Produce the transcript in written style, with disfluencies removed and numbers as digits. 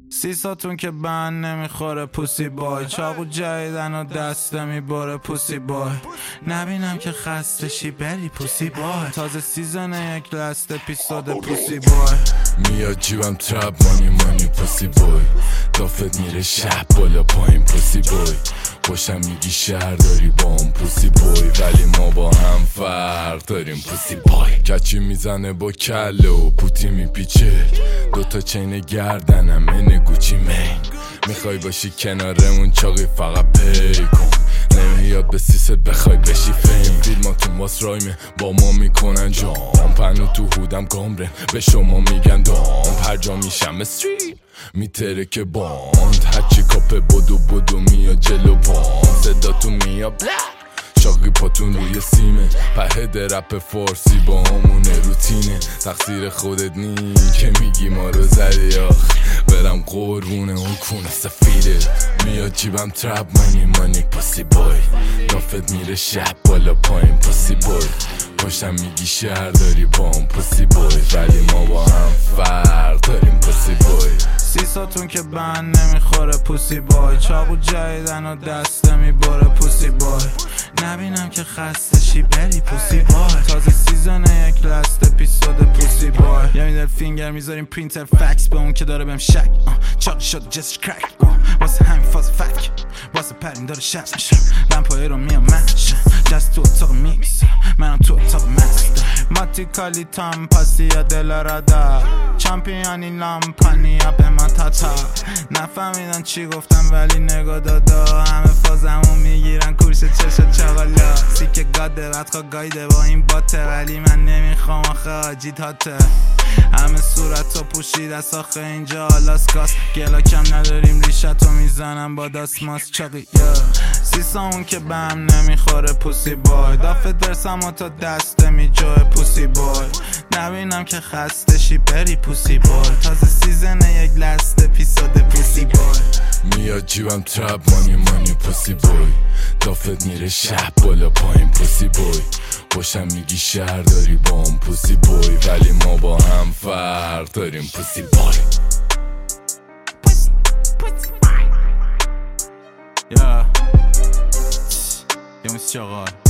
سیساتون که بند نمیخوره پوسی بای، چاقو جدیدن و دسته میباره پوسی بای. نبینم که خستشی بری پوسی بای، تازه سیزن یک لست اپیزود پوسی بای. میاد جیبم تراب مانی پوسی بای، دافت میره شب بالا پایین پوسی بای. خوشم میگی شهر داری با هم پوسی بای، ولی ما با هم فرق داریم پوسی بای. کچی میزنه با کله و پوتی میپیچه، دوتا چین گردنم اینه گوچی مین. میخوای باشی کنارمون چاقی فقط پی کن، نمیاد به سیست بخوای بشی فیم. فیلماتون واس رایمه با ما میکنن جام، پنو تو هودم گامرن به شما میگن دام. هر جا میشم استریت میتره که باند، هرچی کاپه بدو میاد جلو پام. صداتون میاد شاقی پاتون روی سیمه، پهد رپ فارسی با همونه روتینه. تقصیر خودت نی که میگی ما رو زدی آخ، برم قربونه اون کونه سفیده. میاد جیبم تراب مانی پوسی بای، دافت میره شب بالا پایین پوسی بای. پاشم میگی شهر داری با هم پوسی بای، ولی ما با هم فرق داریم پوسی بای. سیساتون که بند نمیخوره پوسی بای، چاقو جدیدن و دسته میباره پوسی بای. نبینم که خستشی بری پوسی بای، تازه سیزن یک لست اپیزود پوسی بای. یه میدل فینگر میذاریم پرینتر فکس به اون که داره بهم شک، چاق شد جست کرک واسه همین فاز فتک، واسه پرین داره شست میشم لمپایی رو میام منش جست تو اتاق میکس، منم تو اتاق مست. ماتی کالی تام پاسی یا دل ردا، چمپیانی لامپانی یا به من تاتا. نفهمیدن چی گفتم ولی نگاه دادا، همه فازمون میگیرن کورس چشا چغالا. سیکه گاده بدخوا گایده با این باته، ولی من نمیخوام آخه آجی تاته. همه صورت رو پوشید از آخه اینجا آلاسکاس، گلا کم نداریم ریشتو میزنم با داسماس چاقی. سیسامون که بهم نمیخوره پوسی بای، دافت درسم و تا دسته میجوه پوسی بای. نبینم که خستشی بری پوسی بای، تازه سیزن یک لست اپیزود پوسی بای. میاد جیبم تراب مانی پوسی بای، دافت میره شب بالا پایین پوسی بای. خوشم میگی شهر داری با هم پوسی بای، ولی ما با هم فرق داریم پوسی بای. یا موسی چاقال